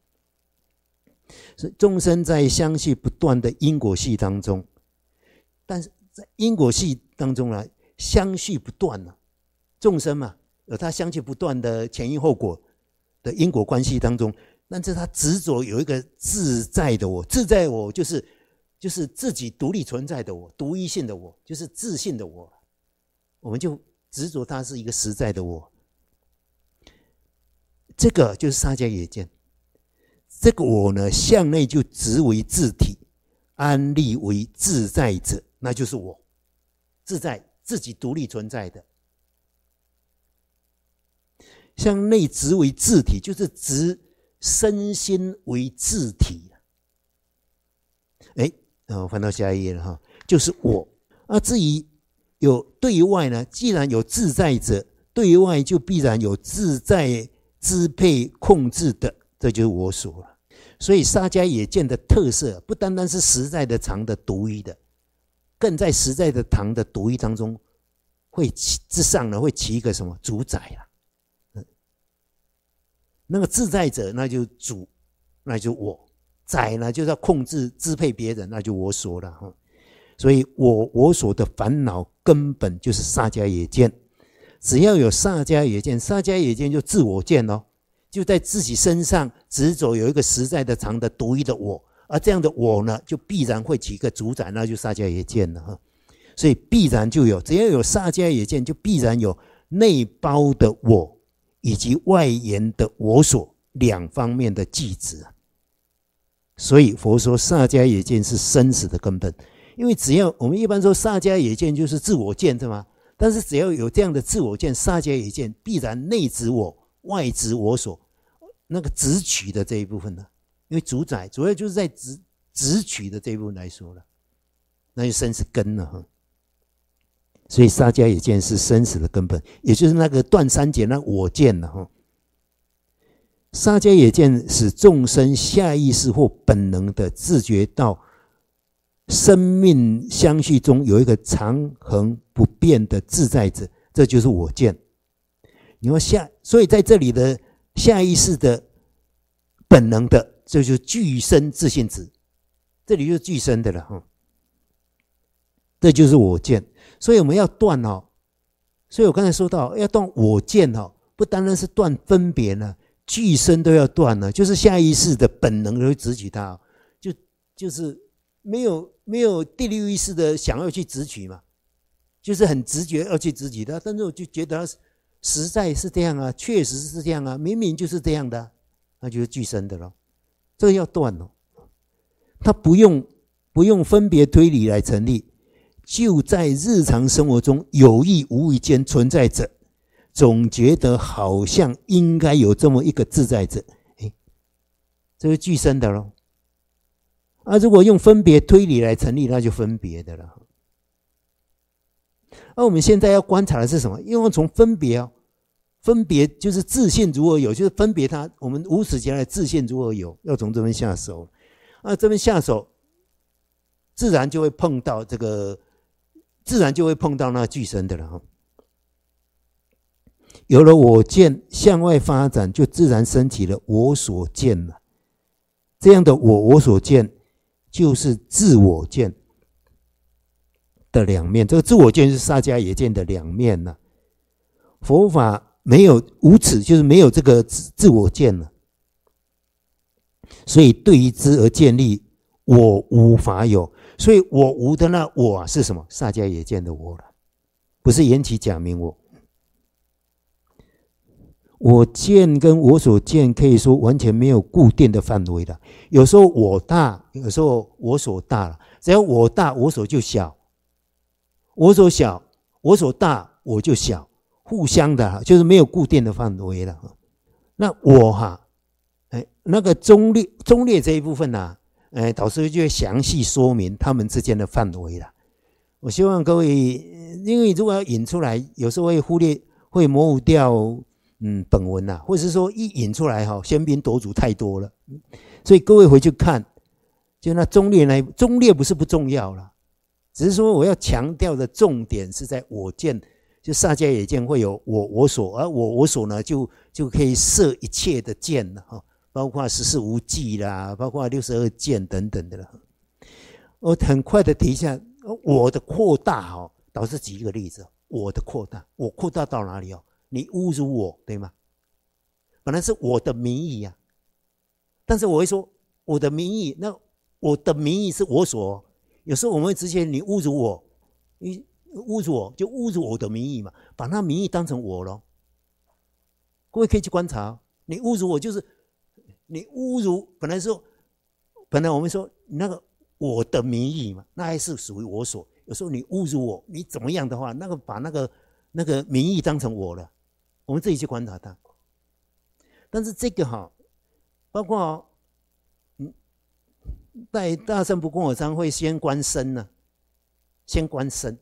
所以众生在相续不断的因果系当中，但是在因果系当中呢，相续不断呢，众生嘛，有他相续不断的前因后果的因果关系当中，但是他执着有一个自在的我，自在我就是就是自己独立存在的我，独一性的我，就是自性的我，我们就执着它是一个实在的我，这个就是萨迦耶见。这个我呢，向内就执为自体，安立为自在者，那就是我，自在自己独立存在的。向内执为自体，就是执身心为自体。哎，我翻到下一页了哈，就是我。啊，至于有对外呢，既然有自在者，对外就必然有自在支配控制的，这就是我所了。所以萨迦耶见的特色，不单单是实在的常的独一的，更在实在的常的独一当中，会起之上呢，会起一个什么主宰啦。那个自在者，那就主，那就我；宰呢，就是要控制、支配别人，那就我所了哈。所以我我所的烦恼根本就是萨迦耶见。只要有萨迦耶见，萨迦耶见就自我见哦。就在自己身上执着有一个实在的常的独一的我，而这样的我呢，就必然会起一个主宰，那就萨迦耶见了哈。所以必然就有，只要有萨迦耶见，就必然有内包的我以及外延的我所两方面的寂止。所以佛说萨迦耶见是生死的根本，因为只要我们一般说萨迦耶见就是自我见，对吗？但是只要有这样的自我见，萨迦耶见必然内执我，外执我所。那个执取的这一部分呢，因为主宰主要就是在执执取的这一部分来说了，那就生死根了哈。所以萨迦耶见是生死的根本，也就是那个断三结那我见了哈。萨迦耶见使众生下意识或本能的自觉到生命相续中有一个常恒不变的自在者，这就是我见。你要下，所以在这里的下意识的本能的，这就是具身自性质，这里就是具身的了哈。这就是我见，所以我们要断哦。所以我刚才说到要断我见哦， 不单单是断分别呢，俱生都要断了，就是下意识的本能的会直取它，就就是没有没有第六意识的想要去直取嘛，就是很直觉要去直取它，但是我就觉得它实在是这样啊，确实是这样啊，明明就是这样的、啊，那就是俱生的咯，这个要断哦，它不用不用分别推理来成立，就在日常生活中有意无意间存在着。总觉得好像应该有这么一个自在者，哎，这是俱生的咯。啊，如果用分别推理来成立，那就分别的了。而、啊、我们现在要观察的是什么？因为从分别啊，分别就是自性如何有，就是分别它，我们无始劫来自性如何有，要从这边下手。啊，这边下手，自然就会碰到这个，自然就会碰到那俱生的了哈。有了我见，向外发展，就自然升起了我所见了。这样的我我所见，就是自我见的两面。这个自我见是萨迦耶见的两面了。佛法没有无此，就是没有这个自我见了。所以对于之而建立我无法有，所以我无的那我啊是什么？萨迦耶见的我了，不是缘起假名我。我见跟我所见可以说完全没有固定的范围的，有时候我大，有时候我所大了。只要我大，我所就小；我所小，我所大，我就小，互相的，就是没有固定的范围了。那我哈，哎，那个中略中略这一部分呢、啊，哎，导师就会详细说明他们之间的范围了。我希望各位，因为如果要引出来，有时候会忽略，会模糊掉。嗯，本文啊，或者是说一引出来哈，喧宾夺主太多了，所以各位回去看，就那中略呢，中略不是不重要了，只是说我要强调的重点是在我见，就萨迦耶见会有我我所，而我我所呢，就就可以摄一切的见了哈，包括十四无记啦，包括六十二见等等的了。我很快的提一下我的扩大哈，导致举一个例子，我的扩大，我扩大到哪里哦？你侮辱我，对吗？本来是我的名义啊，但是我会说我的名义，那我的名义是我所，有时候我们会直接你侮辱我，你侮辱我就侮辱我的名义嘛，把那名义当成我咯。各位可以去观察，你侮辱我就是你侮辱，本来说本来我们说那个我的名义嘛，那还是属于我所。有时候你侮辱我，你怎么样的话，那个把那个那个名义当成我了。我们自己去观察它，但是这个哈，包括嗯，在大乘不共我章会先观身呢、啊，先观身。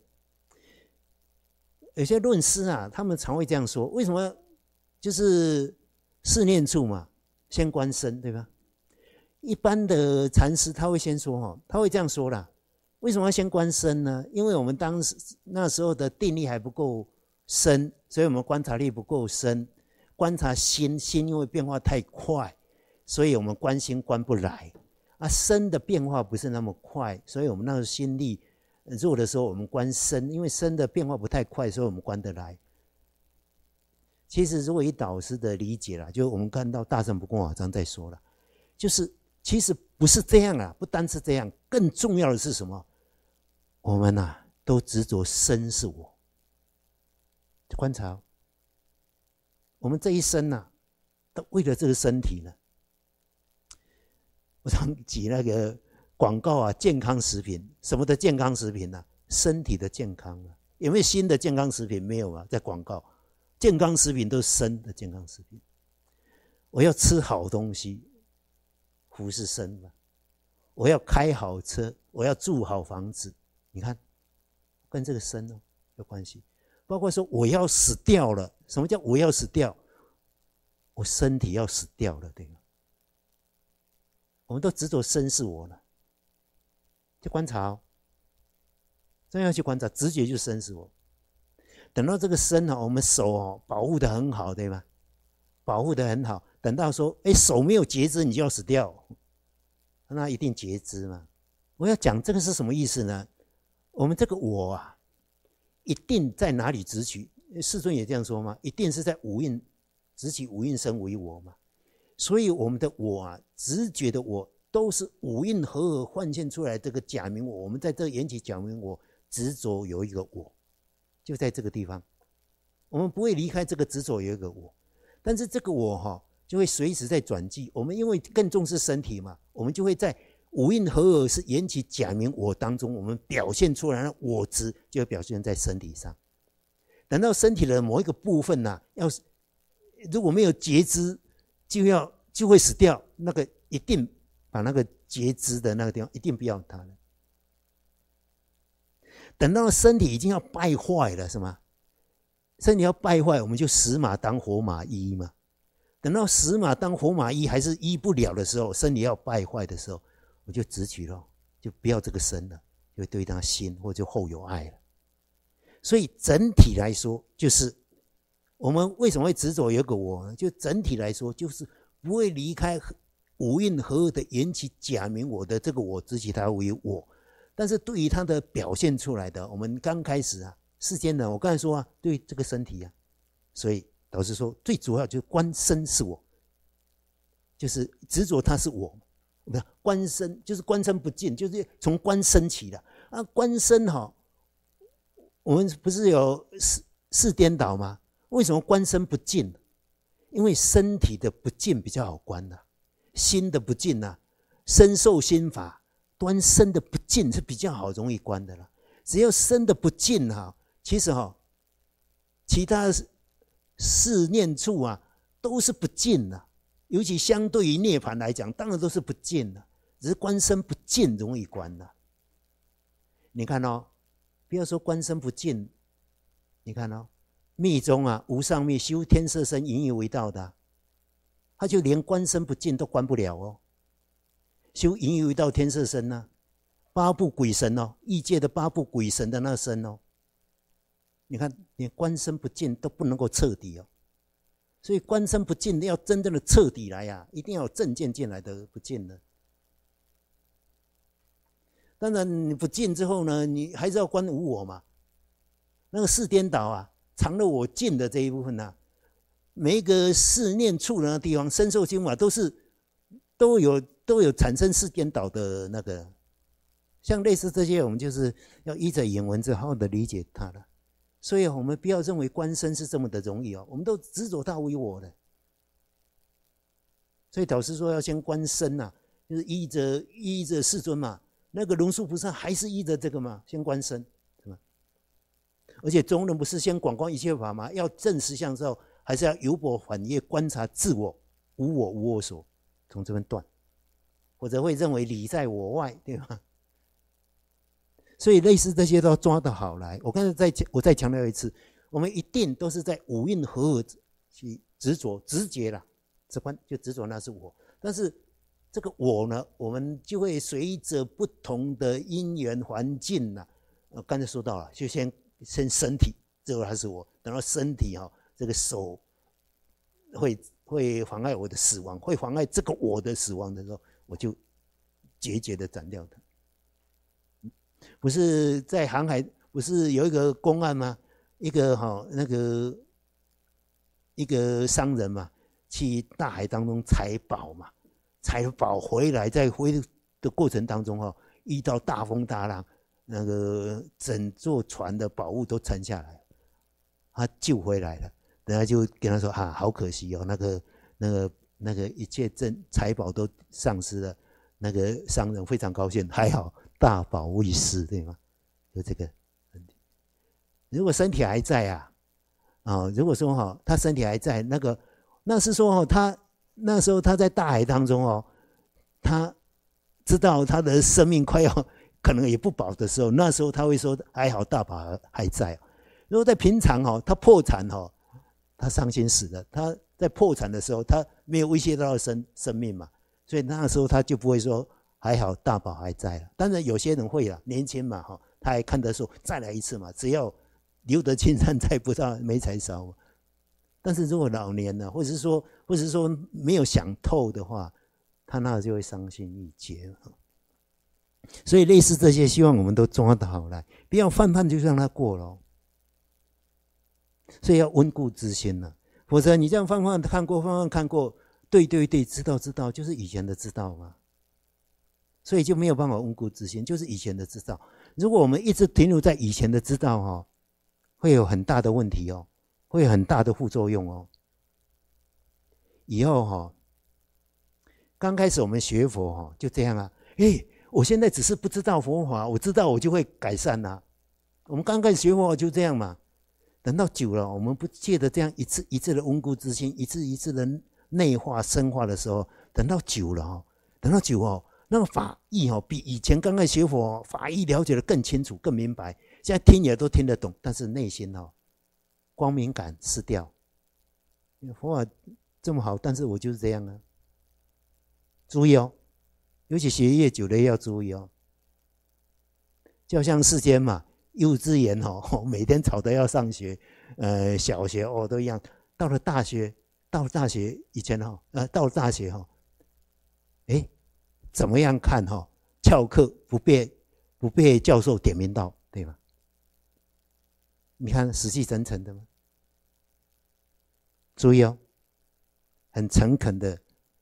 有些论师啊，他们常会这样说：为什么？就是四念处嘛，先观身，对吧？一般的禅师他会先说哈，他会这样说啦：为什么要先观身呢？因为我们当时那时候的定力还不够深，所以我们观察力不够深，观察心，心因为变化太快，所以我们观心观不来啊。身的变化不是那么快，所以我们那个心力弱的时候，我们观身，因为身的变化不太快，所以我们观得来。其实如果以导师的理解啦，就我们看到大乘不共我章在说了，就是其实不是这样啊，不单是这样，更重要的是什么？我们啊都执着身是我。观察，我们这一生呐、啊，都为了这个身体呢。我常举那个广告啊，健康食品，什么的健康食品呢、啊？身体的健康啊，有没有新的健康食品？没有啊，在广告，健康食品都是生的健康食品。我要吃好东西，福是生嘛。我要开好车，我要住好房子，你看，跟这个生哦有关系。包括说我要死掉了，什么叫我要死掉？我身体要死掉了，对吗？我们都执着身是我了，去观察哦，真要去观察，直觉就身是我。等到这个身哦，我们手哦保护得很好，对吗？保护得很好，等到说，哎，手没有截肢，你就要死掉，那一定截肢嘛。我要讲这个是什么意思呢？我们这个我啊。一定在哪里执取？世尊也这样说吗？一定是在五蕴执起五蕴身为我嘛。所以我们的我啊，直觉的我，都是五蕴合而幻现出来这个假名我。我们在这缘起假名我执着有一个我，就在这个地方，我们不会离开这个执着有一个我。但是这个我哈、哦，就会随时在转机。我们因为更重视身体嘛，我们就会在五蕴合而是缘起假名我当中，我们表现出来的我执就会表现在身体上。等到身体的某一个部分呢、啊，要是如果没有觉知，就要就会死掉。那个一定把那个觉知的那个地方一定不要它了。等到身体已经要败坏了，是吗？身体要败坏，我们就死马当活马医嘛。等到死马当活马医还是医不了的时候，身体要败坏的时候，我就直取了，就不要这个身了，就对他心或者后有爱了。所以整体来说，就是我们为什么会执着有一个我呢？就整体来说，就是不会离开五蕴合的缘起假名我的这个我，执起它为我。但是对于它的表现出来的，我们刚开始啊，世间人，我刚才说啊，对这个身体啊，所以老实说，最主要就是观身是我，就是执着它是我。不是观身，就是观身不净，就是从观身起的啊。观身哈、哦，我们不是有四四颠倒吗？为什么观身不净？因为身体的不净比较好观呐、啊，心的不净呐、啊，身受心法，端身的不净是比较好容易观的啦。只要身的不净哈、啊，其实哈、哦，其他四念处啊都是不净的、啊。尤其相对于涅槃来讲，当然都是不净的，只是观身不净容易观的。你看哦，不要说观身不净，你看哦，密宗啊，无上密修天色身引以为道的、啊，他就连观身不净都观不了哦。修引以为道天色身呢、啊，八部鬼神哦，异界的八部鬼神的那身哦，你看连观身不净都不能够彻底哦。所以观身不净要真正的彻底来呀、啊，一定要有正见进来的不净的。当然你不净之后呢，你还是要观无我嘛。那个四颠倒啊，藏了我净的这一部分啊，每一个四念处的那地方，身受心法都是都有都有产生四颠倒的那个。像类似这些，我们就是要依着引文之好好的理解它了。所以我们不要认为观身是这么的容易哦，我们都执着它为我的。所以导师说要先观身呐、啊，就是依着依着世尊嘛，那个龙树菩萨还是依着这个嘛，先观身，是吧？而且中人不是先广观一切法吗？要证实相之后，还是要由我反业观察自我，无我无我所，从这边断，或者会认为理在我外，对吧？所以类似这些都要抓得好来。我刚才再我再强调一次，我们一定都是在五蕴合而去执着直觉啦，直观就执着那是我。但是这个我呢，我们就会随着不同的因缘环境呐，呃，刚才说到了，就先先身体，这个还是我。等到身体哈、哦，这个手会会妨碍我的死亡，会妨碍这个我的死亡的时候，我就决绝的斩掉它。不是在航海，不是有一个公案吗？一个哈、哦、那个一个商人嘛，去大海当中采宝嘛，采宝回来，在回的过程当中哈、哦，遇到大风大浪，那个整座船的宝物都沉下来，他救回来了。等下就跟他说啊，好可惜哦，那个那个那个一切珍财宝都丧失了。那个商人非常高兴，还好大宝未失，对吗？就这个问题。如果身体还在啊，啊、哦，如果说哈、哦，他身体还在，那个那是说哦，他那时候他在大海当中哦，他知道他的生命快要可能也不保的时候，那时候他会说还好大宝还在。如果在平常哦，他破产哦，他伤心死了。他在破产的时候，他没有威胁到生生命嘛。所以那时候他就不会说还好大宝还在了。当然有些人会了，年轻嘛哈，他还看得说再来一次嘛，只要留得青山在，不到没柴烧嘛。但是如果老年了，或者是说或者是说没有想透的话，他那就会伤心欲绝。所以类似这些，希望我们都抓得好来，不要泛泛就让他过了。所以要温故知新了、啊， 否则你这样泛泛看过，泛泛看过，对对对，知道知道，就是以前的知道嘛。所以就没有办法温故知新，就是以前的知道。如果我们一直停留在以前的知道哦，会有很大的问题哦，会有很大的副作用哦。以后哈、哦，刚开始我们学佛哈、哦，就这样啊，诶，我现在只是不知道佛法，我知道我就会改善啦、啊。我们刚开始学佛就这样嘛。等到久了，我们不借着这样一次一次的温故知新，一次一次的内化深化的时候，等到久了哦，等到久哦，那个法义哦，比以前刚开始学佛、哦、法义了解的更清楚、更明白。现在听也都听得懂，但是内心哦，光明感失掉。佛法这么好，但是我就是这样啊。注意哦，尤其学越久的要注意哦。就像世间嘛。幼稚园哦，每天吵着要上学，呃，小学哦都一样。到了大学，到了大学以前哈，呃，到了大学哈，哎，怎么样看哈？翘课不被不被教授点名到，对吧？你看死气沉沉的吗？注意哦，很诚恳的，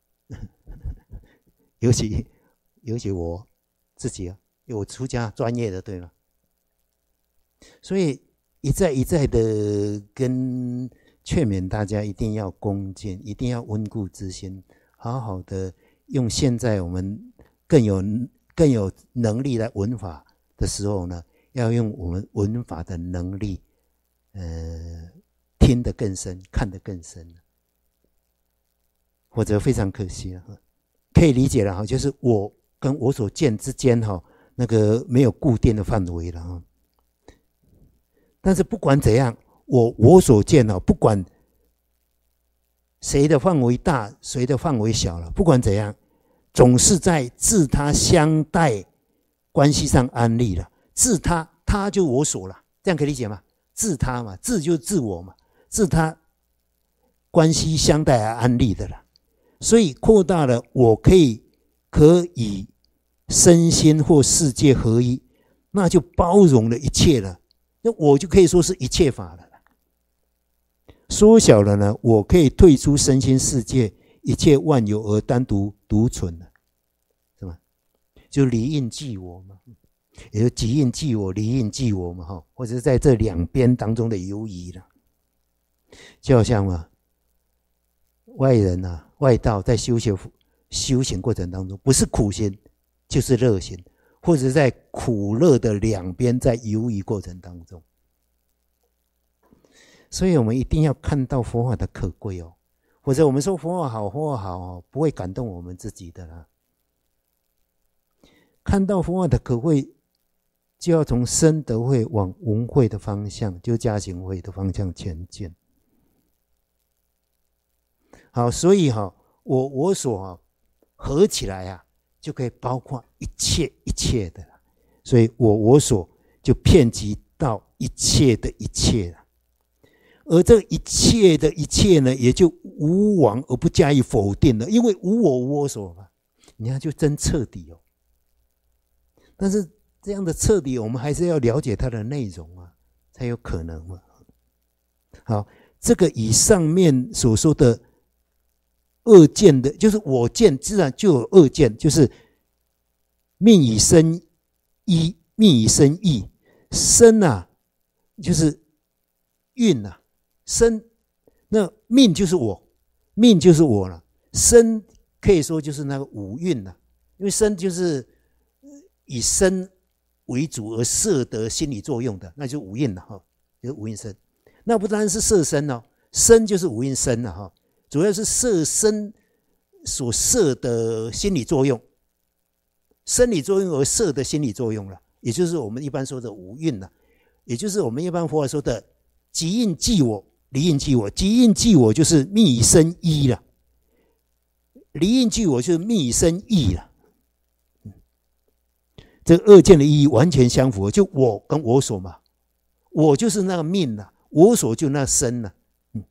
尤其尤其我自己啊，因为我出家专业的，对吗？所以一再一再的跟劝勉大家，一定要恭敬，一定要温故知新，好好的用现在我们更有更有能力来闻法的时候呢，要用我们闻法的能力，呃，听得更深，看得更深，否则非常可惜了。可以理解了哈，就是我跟我所见之间哈，那个没有固定的范围了哈。但是不管怎样，我我所见哦，不管谁的范围大，谁的范围小了，不管怎样，总是在自他相待关系上安立了。自他，他就我所了，这样可以理解吗？自他嘛，自就是自我嘛，自他关系相待而安立的了。所以扩大了，我可以可以身心或世界合一，那就包容了一切了。那我就可以说是一切法了。缩小了呢，我可以退出身心世界一切万有而单独独存了，是吧？就离应即我嘛，也就即应即我，离应即我嘛，哈，或者是在这两边当中的游移了。就好像嘛，外人啊，外道在修学修行过程当中，不是苦行就是乐行。或者在苦乐的两边在游移过程当中，所以我们一定要看到佛法的可贵哦，否则我们说佛法好，佛法好哦，不会感动我们自己的啦。看到佛法的可贵，就要从深德慧往闻慧的方向，就加行慧的方向前进。好，所以哈、哦，我我所、啊、合起来啊。就可以包括一切一切的了，所以我我所就遍及到一切的一切了，而这一切的一切呢，也就无往而不加以否定了，因为无我无我所嘛，你看就真彻底哦。但是这样的彻底，我们还是要了解它的内容啊，才有可能嘛。好，这个以上面所说的。恶见的，就是我见，自然就有恶见，就是命以生一，命以生义。生啊，就是运啊，生那命就是我，命就是我了。生可以说就是那个五蕴了，因为生就是以生为主而摄得心理作用的，那就是五蕴了哈，就是五蕴生。那不单是摄身哦，身就是五蕴生了哈。主要是摄身所摄的心理作用，生理作用而摄的心理作用了，也就是我们一般说的五蕴了，也就是我们一般佛法说的即应即我，离应即我。即应即我就是命以生一了，离应即我就是命以生义了。这个二见的意义完全相符，就我跟我所嘛，我就是那个命了，我所就那身了。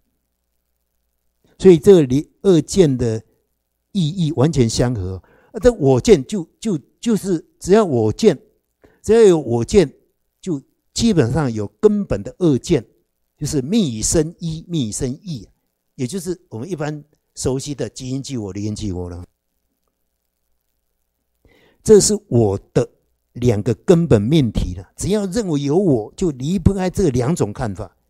所以这里二见的意义完全相合，啊，这我见就就就是只要我见，只要有我见，就基本上有根本的二见，就是命以生一，命以生义， 也就是我们一般熟悉的即因即我、离因即我了。这是我的两个根本命题了。只要认为有我，就离不开这两种看法。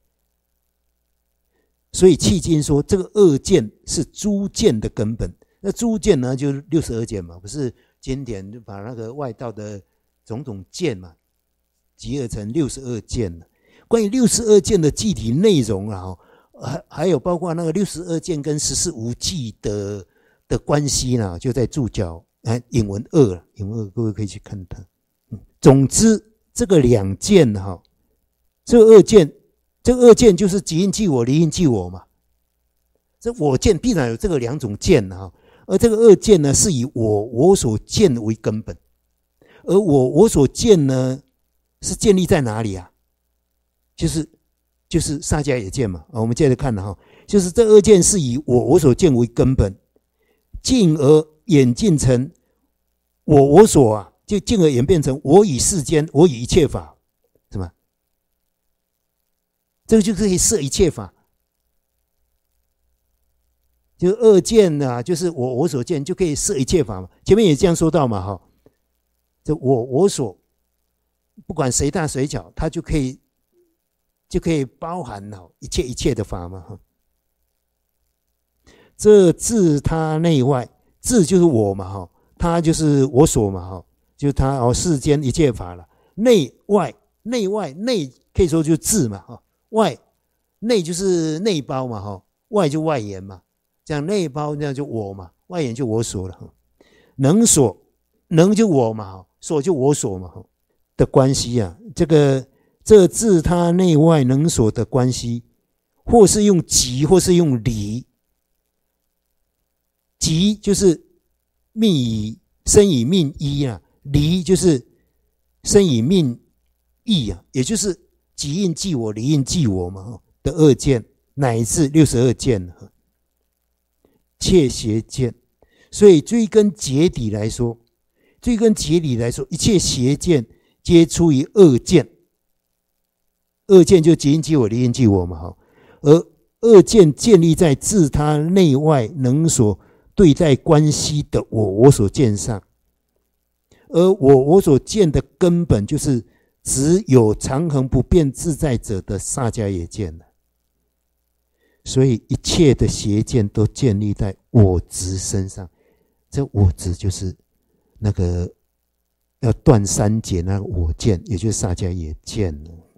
所以契经说，这个二见是诸见的根本。那诸见呢，就是六十二见嘛，不是经典就把那个外道的种种见嘛，集合成六十二见了。关于六十二见的具体内容啊，还还有包括那个六十二见跟十四无记的的关系呢，就在注脚哎引文二，引文二各位可以去看它。嗯、总之，这个两见哈，这个二见，这个二见就是即因即我、离因即我嘛。这我见必然有这个两种见哈。而这个二见呢，是以我我所见为根本，而我我所见呢，是建立在哪里啊？就是就是萨迦耶见嘛。我们接着看了哈，就是这二见是以我我所见为根本，进而演进成我我所啊，就进而演变成我以世间，我以一切法，是吗？这个就可以摄一切法。就二见啊，就是我我所见就可以摄一切法嘛。前面也这样说到嘛，哈，就我我所，不管谁大谁小，它就可以就可以包含了一切一切的法嘛，哈。这自他内外，自就是我嘛，哈，他就是我所嘛，哈，就他哦世间一切法了。内外内外内可以说就是自嘛，哈，外内就是内包嘛，哈，外就外延嘛。这样内包那样就我嘛，外延就我所了。能所能就我嘛，所就我所嘛的关系啊，这个这自他内外能所的关系，或是用即，或是用离。即就是命以生以命依啊，离就是生以命异啊，也就是即因即我、离因即我嘛的二见，乃至六十二见。切邪见，所以追根结底来说，追根结底来说，一切邪见皆出于二见。二见就即因即我、离因即我嘛，哈。而二见建立在自他内外能所对待关系的我我所见上，而我我所见的根本就是只有常恒不变自在者的萨迦耶见了。所以一切的邪见都建立在我执身上，这我执就是那个要断三结那个我见，也就是萨迦耶见了。